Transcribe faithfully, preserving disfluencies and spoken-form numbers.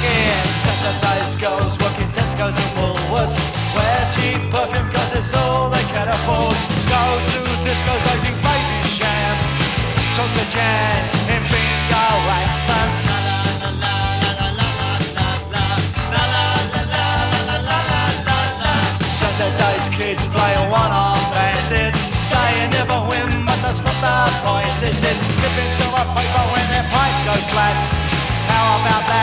skin. Saturdays girls work in Tesco's and Woolworths, wear cheap perfume cause it's all they can afford. Go to discos eating baby sham, talk to Jan in bingo accents. Saturday's kids play one-arm bandits. They never win, but that's not the point, is it? Flipping silver paper when their price goes flat. How about that?